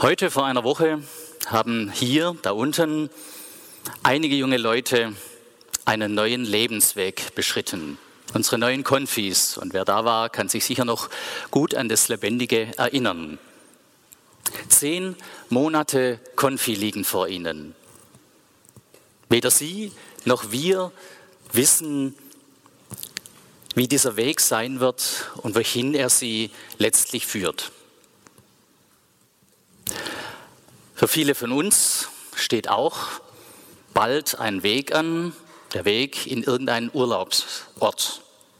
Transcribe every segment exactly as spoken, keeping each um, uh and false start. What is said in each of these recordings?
Heute vor einer Woche haben hier, da unten, einige junge Leute einen neuen Lebensweg beschritten. Unsere neuen Konfis. Und wer da war, kann sich sicher noch gut an das Lebendige erinnern. Zehn Monate Konfi liegen vor ihnen. Weder sie noch wir wissen, wie dieser Weg sein wird und wohin er sie letztlich führt. Für viele von uns steht auch bald ein Weg an, der Weg in irgendeinen Urlaubsort.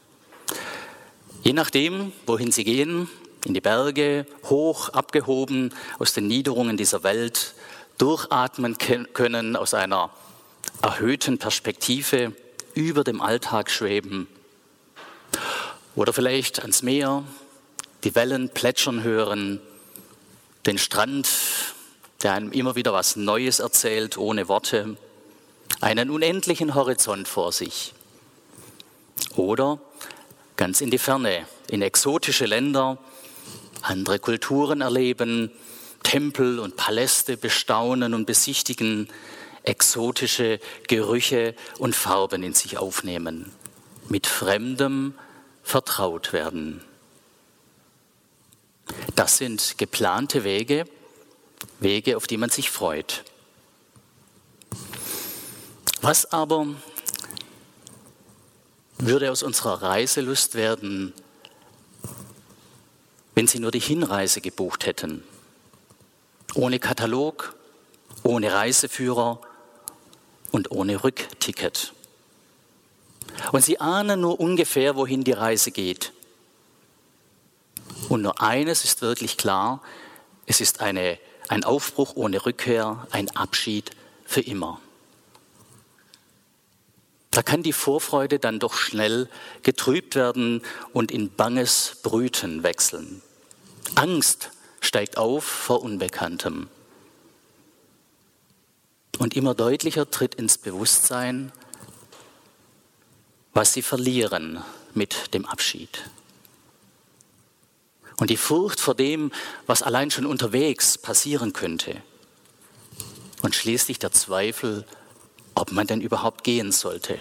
Je nachdem, wohin sie gehen, in die Berge, hoch abgehoben aus den Niederungen dieser Welt, durchatmen können, aus einer erhöhten Perspektive über dem Alltag schweben. Oder vielleicht ans Meer, die Wellen plätschern hören, den Strand, der einem immer wieder was Neues erzählt, ohne Worte, einen unendlichen Horizont vor sich. Oder ganz in die Ferne, in exotische Länder, andere Kulturen erleben, Tempel und Paläste bestaunen und besichtigen, exotische Gerüche und Farben in sich aufnehmen, mit Fremdem vertraut werden. Das sind geplante Wege, Wege, auf die man sich freut. Was aber würde aus unserer Reiselust werden, wenn Sie nur die Hinreise gebucht hätten? Ohne Katalog, ohne Reiseführer und ohne Rückticket. Und Sie ahnen nur ungefähr, wohin die Reise geht. Und nur eines ist wirklich klar, es ist eine, ein Aufbruch ohne Rückkehr, ein Abschied für immer. Da kann die Vorfreude dann doch schnell getrübt werden und in banges Brüten wechseln. Angst steigt auf vor Unbekanntem. Und immer deutlicher tritt ins Bewusstsein, was sie verlieren mit dem Abschied. Und die Furcht vor dem, was allein schon unterwegs passieren könnte. Und schließlich der Zweifel, ob man denn überhaupt gehen sollte.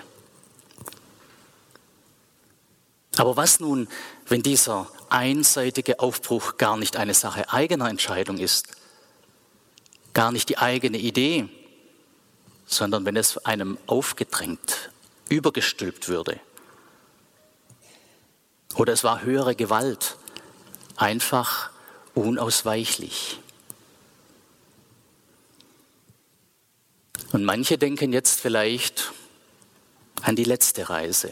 Aber was nun, wenn dieser einseitige Aufbruch gar nicht eine Sache eigener Entscheidung ist, gar nicht die eigene Idee, sondern wenn es einem aufgedrängt, übergestülpt würde? Oder es war höhere Gewalt, einfach unausweichlich. Und manche denken jetzt vielleicht an die letzte Reise.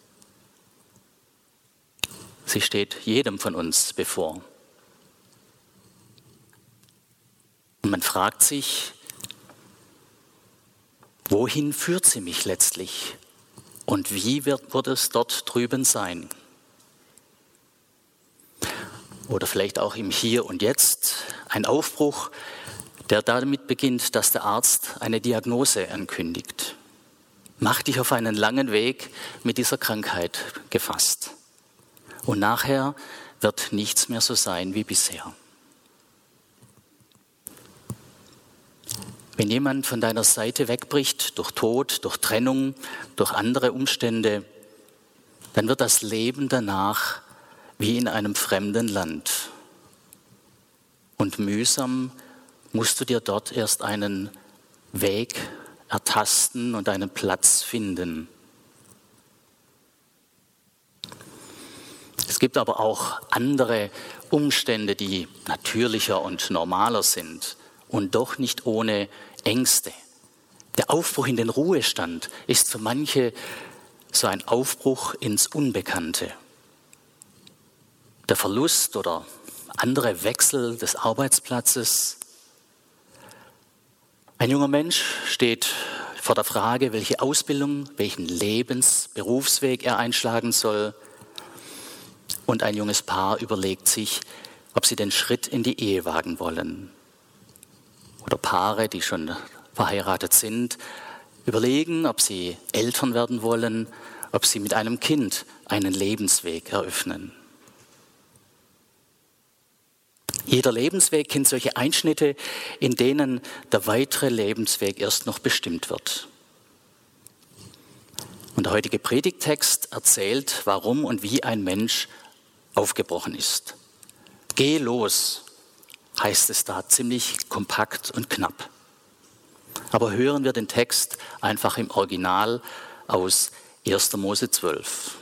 Sie steht jedem von uns bevor. Und man fragt sich, wohin führt sie mich letztlich? Und wie wird, wird es dort drüben sein? Oder vielleicht auch im Hier und Jetzt ein Aufbruch, der damit beginnt, dass der Arzt eine Diagnose ankündigt. Mach dich auf einen langen Weg mit dieser Krankheit gefasst. Und nachher wird nichts mehr so sein wie bisher. Wenn jemand von deiner Seite wegbricht, durch Tod, durch Trennung, durch andere Umstände, dann wird das Leben danach wie in einem fremden Land. Und mühsam musst du dir dort erst einen Weg ertasten und einen Platz finden. Es gibt aber auch andere Umstände, die natürlicher und normaler sind und doch nicht ohne Ängste. Der Aufbruch in den Ruhestand ist für manche so ein Aufbruch ins Unbekannte. Der Verlust oder andere Wechsel des Arbeitsplatzes. Ein junger Mensch steht vor der Frage, welche Ausbildung, welchen Lebens-, Berufsweg er einschlagen soll. Und ein junges Paar überlegt sich, ob sie den Schritt in die Ehe wagen wollen. Oder Paare, die schon verheiratet sind, überlegen, ob sie Eltern werden wollen, ob sie mit einem Kind einen Lebensweg eröffnen. Jeder Lebensweg kennt solche Einschnitte, in denen der weitere Lebensweg erst noch bestimmt wird. Und der heutige Predigttext erzählt, warum und wie ein Mensch aufgebrochen ist. Geh los, heißt es da ziemlich kompakt und knapp. Aber hören wir den Text einfach im Original aus erster Mose zwölf.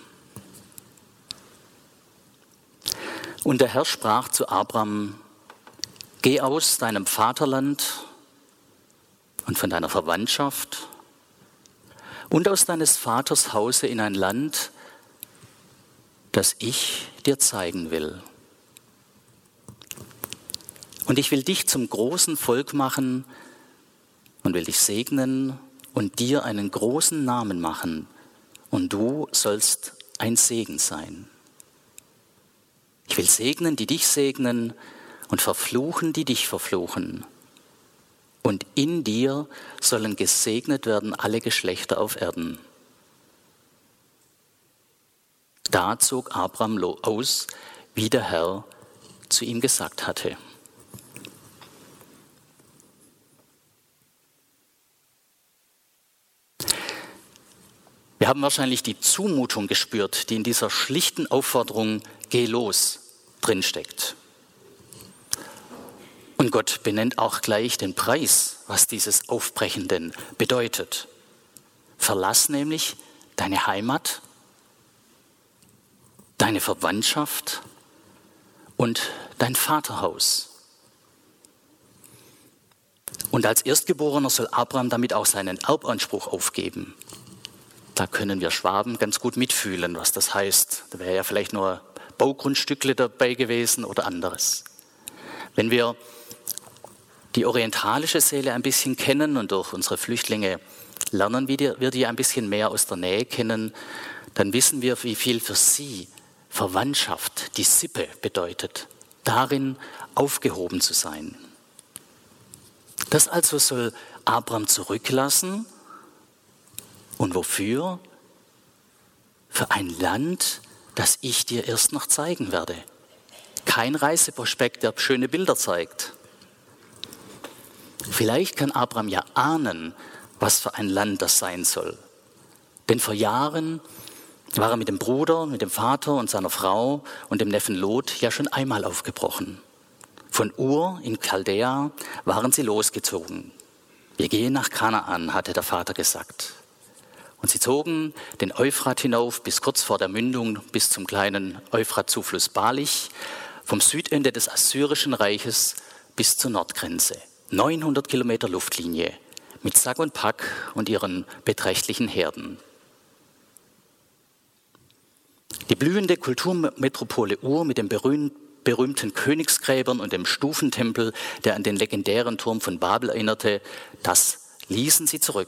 Und der Herr sprach zu Abram: Geh aus deinem Vaterland und von deiner Verwandtschaft und aus deines Vaters Hause in ein Land, das ich dir zeigen will. Und ich will dich zum großen Volk machen und will dich segnen und dir einen großen Namen machen, und du sollst ein Segen sein. Ich will segnen, die dich segnen, und verfluchen, die dich verfluchen. Und in dir sollen gesegnet werden alle Geschlechter auf Erden. Da zog Abram aus, wie der Herr zu ihm gesagt hatte. Wir haben wahrscheinlich die Zumutung gespürt, die in dieser schlichten Aufforderung "Geh los" drinsteckt. Und Gott benennt auch gleich den Preis, was dieses Aufbrechen denn bedeutet. Verlass nämlich deine Heimat, deine Verwandtschaft und dein Vaterhaus. Und als Erstgeborener soll Abraham damit auch seinen Erbanspruch aufgeben. Da können wir Schwaben ganz gut mitfühlen, was das heißt. Da wäre ja vielleicht nur Baugrundstückle dabei gewesen oder anderes. Wenn wir die orientalische Seele ein bisschen kennen und durch unsere Flüchtlinge lernen wir die ein bisschen mehr aus der Nähe kennen, dann wissen wir, wie viel für sie Verwandtschaft, die Sippe bedeutet, darin aufgehoben zu sein. Das also soll Abraham zurücklassen. Und wofür? Für ein Land, das ich dir erst noch zeigen werde. Kein Reiseprospekt, der schöne Bilder zeigt. Vielleicht kann Abraham ja ahnen, was für ein Land das sein soll. Denn vor Jahren war er mit dem Bruder, mit dem Vater und seiner Frau und dem Neffen Lot ja schon einmal aufgebrochen. Von Ur in Chaldea waren sie losgezogen. Wir gehen nach Kanaan, hatte der Vater gesagt. Und sie zogen den Euphrat hinauf bis kurz vor der Mündung, bis zum kleinen Euphrat-Zufluss Balich, vom Südende des Assyrischen Reiches bis zur Nordgrenze. neunhundert Kilometer Luftlinie mit Sack und Pack und ihren beträchtlichen Herden. Die blühende Kulturmetropole Ur mit den berühmten Königsgräbern und dem Stufentempel, der an den legendären Turm von Babel erinnerte, das ließen sie zurück.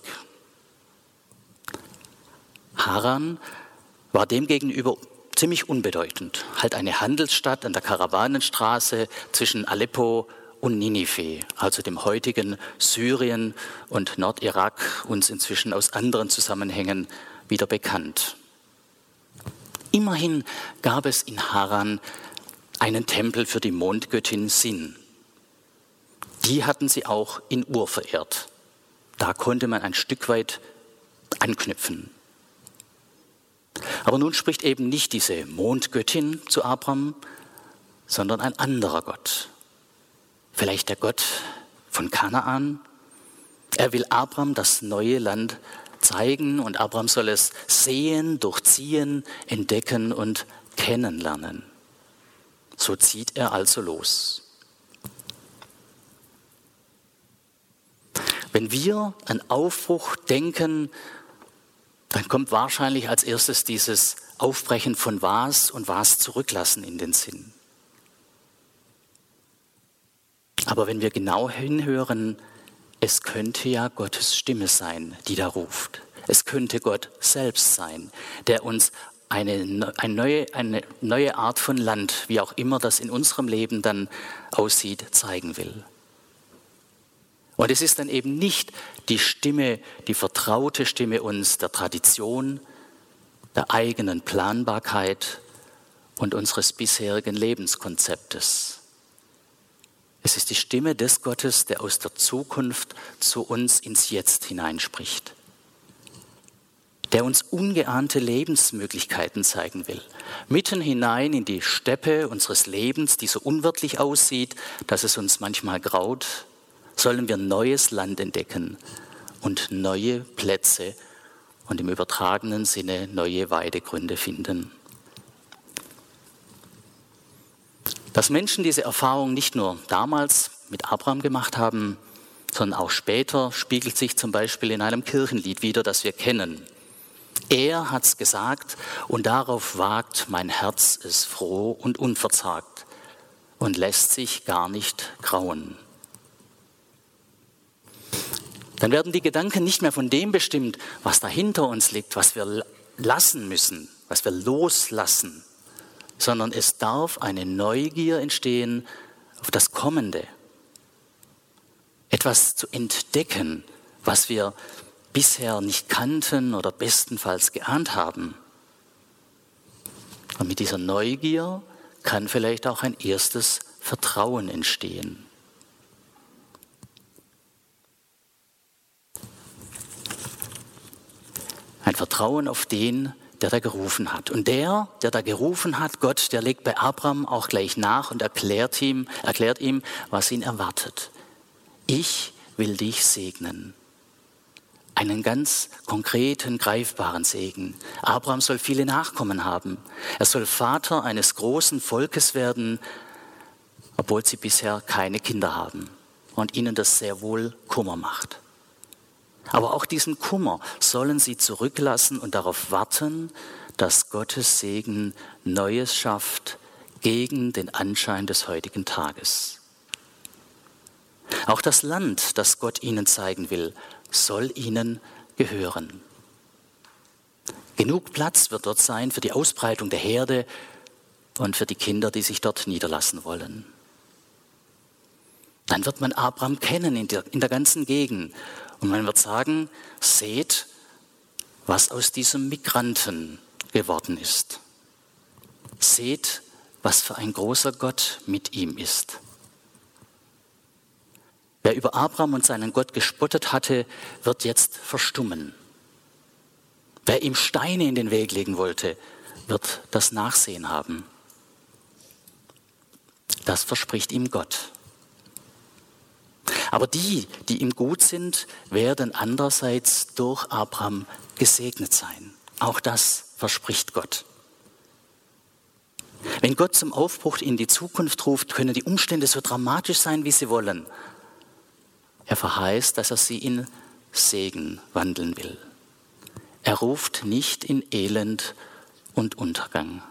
Haran war demgegenüber ziemlich unbedeutend, halt eine Handelsstadt an der Karawanenstraße zwischen Aleppo und Ninive, also dem heutigen Syrien und Nordirak, uns inzwischen aus anderen Zusammenhängen wieder bekannt. Immerhin gab es in Haran einen Tempel für die Mondgöttin Sin. Die hatten sie auch in Ur verehrt. Da konnte man ein Stück weit anknüpfen. Aber nun spricht eben nicht diese Mondgöttin zu Abraham, sondern ein anderer Gott. Vielleicht der Gott von Kanaan. Er will Abraham das neue Land zeigen und Abraham soll es sehen, durchziehen, entdecken und kennenlernen. So zieht er also los. Wenn wir an Aufbruch denken, dann kommt wahrscheinlich als erstes dieses Aufbrechen von was und was zurücklassen in den Sinn. Aber wenn wir genau hinhören, es könnte ja Gottes Stimme sein, die da ruft. Es könnte Gott selbst sein, der uns eine, eine, neue, eine neue Art von Land, wie auch immer das in unserem Leben dann aussieht, zeigen will. Und es ist dann eben nicht die Stimme, die vertraute Stimme uns der Tradition, der eigenen Planbarkeit und unseres bisherigen Lebenskonzeptes. Es ist die Stimme des Gottes, der aus der Zukunft zu uns ins Jetzt hineinspricht, der uns ungeahnte Lebensmöglichkeiten zeigen will. Mitten hinein in die Steppe unseres Lebens, die so unwirtlich aussieht, dass es uns manchmal graut, sollen wir neues Land entdecken und neue Plätze und im übertragenen Sinne neue Weidegründe finden. Dass Menschen diese Erfahrung nicht nur damals mit Abraham gemacht haben, sondern auch später, spiegelt sich zum Beispiel in einem Kirchenlied wider, das wir kennen. Er hat's gesagt und darauf wagt mein Herz es froh und unverzagt und lässt sich gar nicht grauen. Dann werden die Gedanken nicht mehr von dem bestimmt, was da hinter uns liegt, was wir lassen müssen, was wir loslassen, sondern es darf eine Neugier entstehen auf das Kommende. Etwas zu entdecken, was wir bisher nicht kannten oder bestenfalls geahnt haben. Und mit dieser Neugier kann vielleicht auch ein erstes Vertrauen entstehen. Ein Vertrauen auf den, der da gerufen hat. Und der, der da gerufen hat, Gott, der legt bei Abraham auch gleich nach und erklärt ihm, erklärt ihm, was ihn erwartet. Ich will dich segnen. Einen ganz konkreten, greifbaren Segen. Abraham soll viele Nachkommen haben. Er soll Vater eines großen Volkes werden, obwohl sie bisher keine Kinder haben und ihnen das sehr wohl Kummer macht. Aber auch diesen Kummer sollen sie zurücklassen und darauf warten, dass Gottes Segen Neues schafft gegen den Anschein des heutigen Tages. Auch das Land, das Gott ihnen zeigen will, soll ihnen gehören. Genug Platz wird dort sein für die Ausbreitung der Herde und für die Kinder, die sich dort niederlassen wollen. Dann wird man Abraham kennen in der, in der ganzen Gegend. Und man wird sagen, seht, was aus diesem Migranten geworden ist. Seht, was für ein großer Gott mit ihm ist. Wer über Abraham und seinen Gott gespottet hatte, wird jetzt verstummen. Wer ihm Steine in den Weg legen wollte, wird das Nachsehen haben. Das verspricht ihm Gott. Aber die, die ihm gut sind, werden andererseits durch Abraham gesegnet sein. Auch das verspricht Gott. Wenn Gott zum Aufbruch in die Zukunft ruft, können die Umstände so dramatisch sein, wie sie wollen. Er verheißt, dass er sie in Segen wandeln will. Er ruft nicht in Elend und Untergang.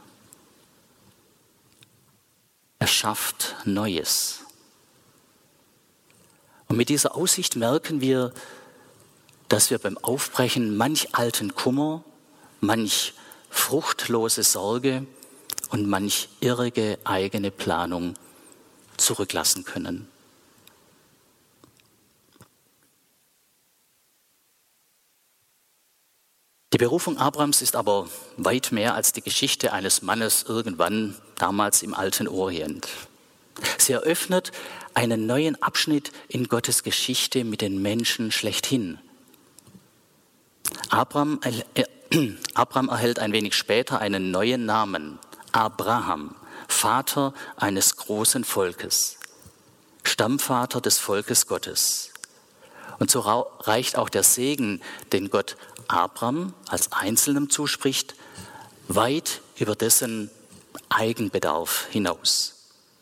Er schafft Neues. Und mit dieser Aussicht merken wir, dass wir beim Aufbrechen manch alten Kummer, manch fruchtlose Sorge und manch irrige eigene Planung zurücklassen können. Die Berufung Abrahams ist aber weit mehr als die Geschichte eines Mannes irgendwann damals im alten Orient. Sie eröffnet einen neuen Abschnitt in Gottes Geschichte mit den Menschen schlechthin. Abraham, äh, Abraham erhält ein wenig später einen neuen Namen, Abraham, Vater eines großen Volkes, Stammvater des Volkes Gottes. Und so reicht auch der Segen, den Gott Abraham als Einzelnem zuspricht, weit über dessen Eigenbedarf hinaus.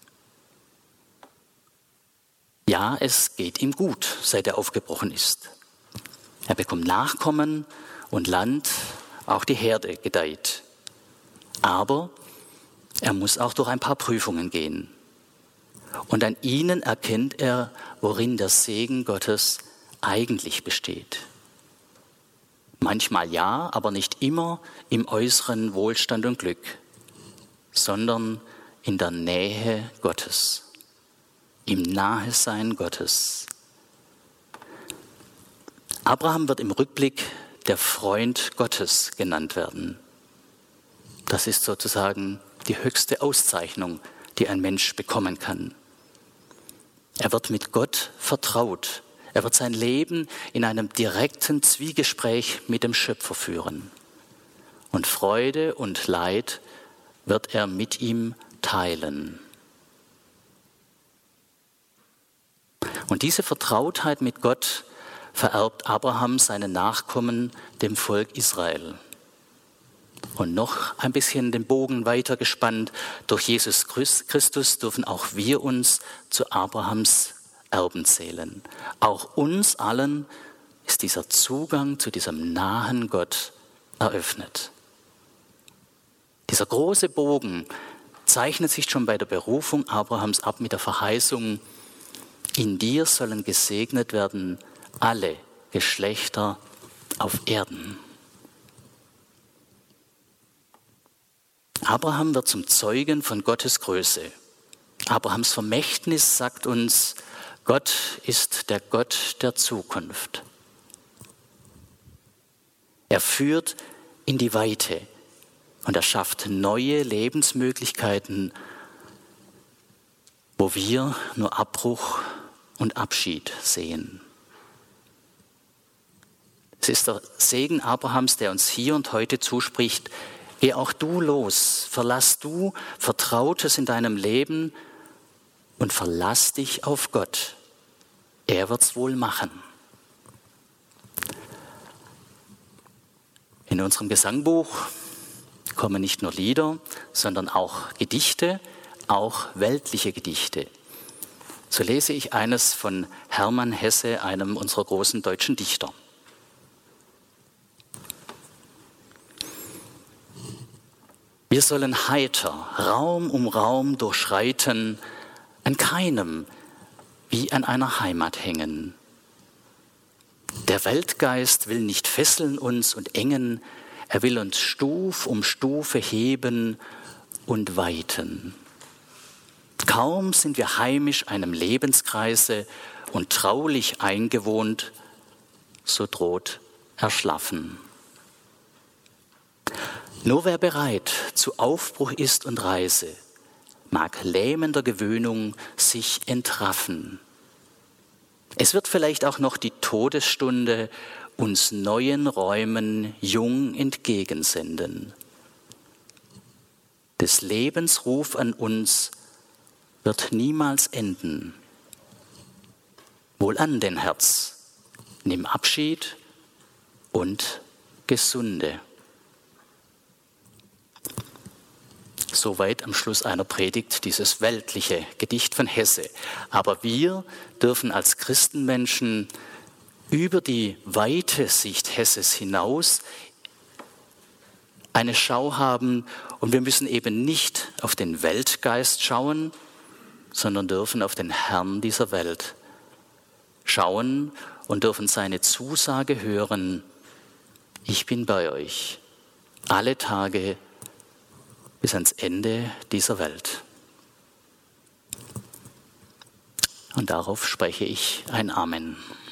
Ja, es geht ihm gut, seit er aufgebrochen ist. Er bekommt Nachkommen und Land, auch die Herde gedeiht. Aber er muss auch durch ein paar Prüfungen gehen. Und an ihnen erkennt er, worin der Segen Gottes eigentlich besteht. Manchmal ja, aber nicht immer im äußeren Wohlstand und Glück, sondern in der Nähe Gottes. Im Nahesein Gottes. Abraham wird im Rückblick der Freund Gottes genannt werden. Das ist sozusagen die höchste Auszeichnung, die ein Mensch bekommen kann. Er wird mit Gott vertraut. Er wird sein Leben in einem direkten Zwiegespräch mit dem Schöpfer führen. Und Freude und Leid wird er mit ihm teilen. Und diese Vertrautheit mit Gott vererbt Abraham seinen Nachkommen, dem Volk Israel. Und noch ein bisschen den Bogen weiter gespannt, durch Jesus Christus dürfen auch wir uns zu Abrahams Erben zählen. Auch uns allen ist dieser Zugang zu diesem nahen Gott eröffnet. Dieser große Bogen zeichnet sich schon bei der Berufung Abrahams ab mit der Verheißung: In dir sollen gesegnet werden alle Geschlechter auf Erden. Abraham wird zum Zeugen von Gottes Größe. Abrahams Vermächtnis sagt uns, Gott ist der Gott der Zukunft. Er führt in die Weite und er schafft neue Lebensmöglichkeiten, wo wir nur Abbruch und Abschied sehen. Es ist der Segen Abrahams, der uns hier und heute zuspricht: Geh auch du los, verlass du Vertrautes in deinem Leben und verlass dich auf Gott. Er wird's wohl machen. In unserem Gesangbuch kommen nicht nur Lieder, sondern auch Gedichte, auch weltliche Gedichte. So lese ich eines von Hermann Hesse, einem unserer großen deutschen Dichter. Wir sollen heiter Raum um Raum durchschreiten, an keinem wie an einer Heimat hängen. Der Weltgeist will nicht fesseln uns und engen, er will uns Stuf um Stufe heben und weiten. Kaum sind wir heimisch einem Lebenskreise und traulich eingewohnt, so droht Erschlaffen. Nur wer bereit zu Aufbruch ist und Reise, mag lähmender Gewöhnung sich entraffen. Es wird vielleicht auch noch die Todesstunde uns neuen Räumen jung entgegensenden. Des Lebens Ruf an uns wird niemals enden. Wohlan denn, Herz, nimm Abschied und gesunde. Soweit am Schluss einer Predigt dieses weltliche Gedicht von Hesse. Aber wir dürfen als Christenmenschen über die weite Sicht Hesses hinaus eine Schau haben, und wir müssen eben nicht auf den Weltgeist schauen, sondern dürfen auf den Herrn dieser Welt schauen und dürfen seine Zusage hören: Ich bin bei euch alle Tage bis ans Ende dieser Welt. Und darauf spreche ich ein Amen.